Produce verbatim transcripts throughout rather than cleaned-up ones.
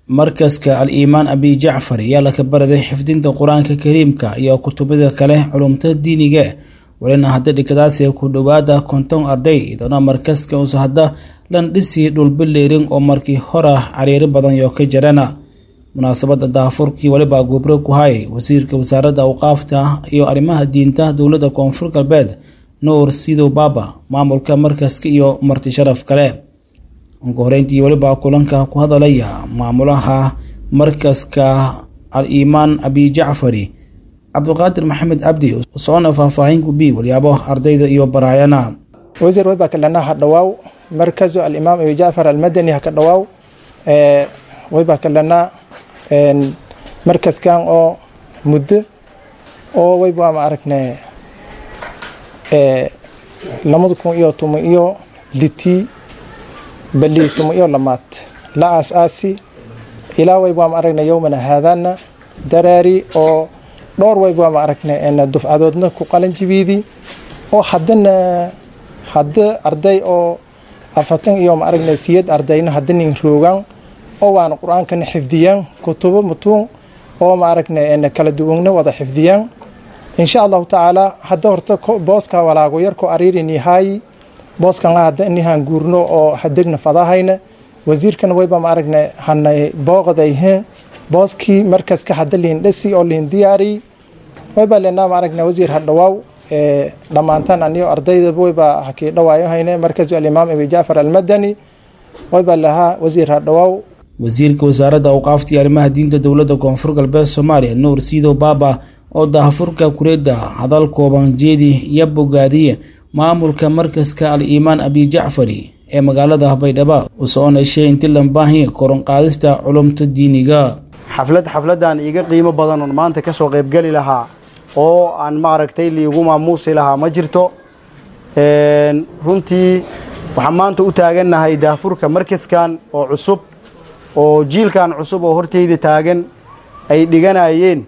markaska al-iimaan abi jacfar ayaa la kabaraday xifdinta qur-aanka kariimka iyo kutubada kale culumta diiniga walina hadda dhigadaasi ku dhawaada konton arday idana markaska uu hadda lan dhisi dhul bileerin oo markii hore cariiri badan iyo ka jirana munaasabada daafurkii waliba gobro ku hay wasiirka wasaaradda awqaafta iyo arrimaha diinta dowladda koonfur galbeed nuur sido baba maamulka markaska iyo marti sharaf kale ugu horeyntii waliba kulanka ku hadalaya maamulaha markaska al-iimaan abi jacfari cabdiqaadir maxamed abdi soona faahfaahin ku bi waliyabo ardayda iyo baraayana wasiir wayba kalana hadawaaw markazu al-imaam abi jacfar al-madani ha kadawaaw ee wayba kalana een markaskan oo muddo oo wayba ma aragnay ee lamada kun iyo toban iyo liti bali toban iyo lamaad la asaasi ilaa wayba ma aragnay yawmana haadana daraari oo dhowr wayba ma aragnay in dufcadoodna ku qalan jibiidi oo haddana hadda arday oo afatan iyo ma aragnay siyad ardayna haddana roogan oo waan quraanka xifdiyaan kutubo mutuun oo ma aragnay in kala duwanna wada xifdiyaan insha Allah taala hadda horta booska walaago yar ko ariirini hay booskan hadda inaan guurno oo hadagna fadahayna wasiirkan wayba ma aragnay hanay booqadayhe booski markaska hadda liin dhasi oo liin diyaari wayba leena ma aragnay wasiir hadawaaw ee dhamaantan aniyo ardayda wayba hakii dhawaayo hayne markazu al-imaam abi jacfar al-madani wayba laha wasiir hadawaaw wasiirka wasaaradda awqaafta iyo arrimaha diinta dowladda koonfur galbeed Soomaaliya nuur sido baba oo daahfurka kureeda hadal kooban jeedi iyo bogaadiye maamulka markaska al-iimaan abi jacfari ee magaalada Baydhabo oo soonaysay intii lambaahi koron qaadista culumta diiniga xaflad xafladan iga qiimo badan oo maanta ka soo qayb gali lahaa oo aan ma aragtay liigu maamuusi lahaa ma jirto een runtii waxaan maanta u taaganahay daafurka markaskan oo cusub oo jiilkan cusub oo horteyda taagan ay dhiganayeen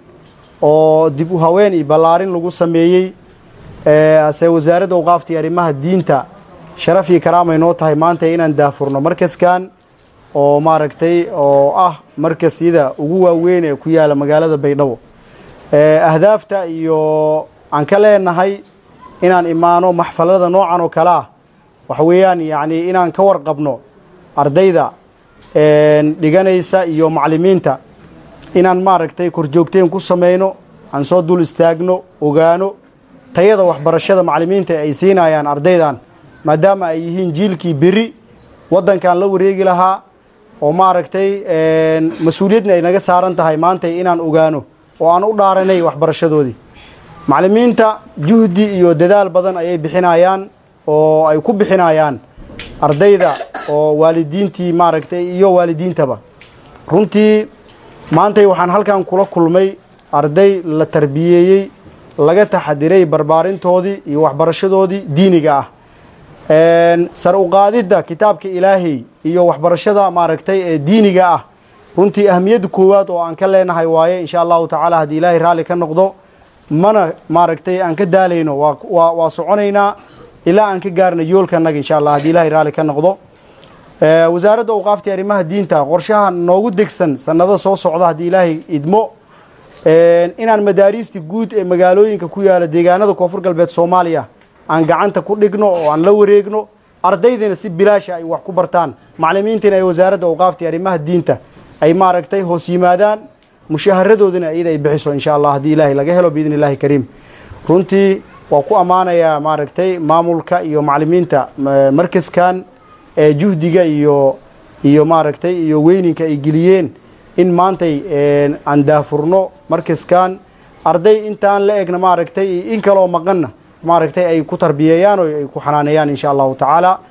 oo dib u haween iyo balaarin lagu sameeyay ee asay wasaaradda awqaafta iyo arrimaha diinta sharaf iyo karaama inoo tahay maanta inaan daafurno markaskan oo ma aragtay oo ah markasyada ugu waaweyn ee ku yaala magaalada Baydhabo ee ahdaafta iyo aan ka leenahay inaan imaano maxfalada noocan oo kala wax weeyaan yaani inaan ka warqabno ardayda een dhiganaysa iyo macallimiinta inaan ma aragtay korjoogteen ku sameeyno aan soo dul istaagno ogaano tayada waxbarashada macallimiinta ay siinayaan ardaydan maadaama ay yihiin jiilkii biri wadankan la wareegi lahaa oo ma aragtay een mas'uuliyadna ay naga saaran tahay maanta inaan ogaano oo aan u dhaaranay waxbarashadoodii macallimiinta juhdi iyo dadaal badan ayay bixinayaan oo ay ku bixinayaan ardayda oo waalidiintii ma aragtay iyo waalidiintaba runtii maanta waxaan halkan kula kulmay arday la tarbiyeeyay laga taxadiray barbaarintoodii iyo waxbarashadoodii diiniga ah een sar u qaadida kitaabka Ilaahay iyo waxbarashada ma aragtay ee diiniga ah runtii ahmiyad koowaad oo aan ka leenahay waaye insha Allah taala hadii Ilaahay raali ka noqdo mana ma aragtay aan ka daalayno waa waa soconaynaa ilaa aan ka gaarno yoolkanaga insha Allah hadii Ilaahay raali ka noqdo ee wasaaradda awqaafta arrimaha diinta qorshaha noogu degsan sanado soo socda hadii Ilaahay idmo ee inaan madaariista guud ee magaalooyinka ku yaala deegaanada koonfur galbeed Soomaaliya aan gacanta ku dhigno oo aan la wareegno ardaydina si bilaash ay wax ku bartaan macallimiintina ay wasaaradda awqaafta arrimaha diinta ay ma aragtay hoos yimaadaan mushaharadoodina iyada ay bixiso insha Allah hadii Ilaahay laga helo biidin Ilaahay kariim runtii waa ku amaanaya ma aragtay maamulka iyo macallimiinta markaskan ee juhdiga iyo iyo ma aragtay iyo weyninka ay geliyeen in maantay aan daafurno markaskan arday intaan la eegna ma aragtay in kale oo maqanna ma aragtay ay ku tarbiyayaan oo ay ku xanaanayaan insha Allah taala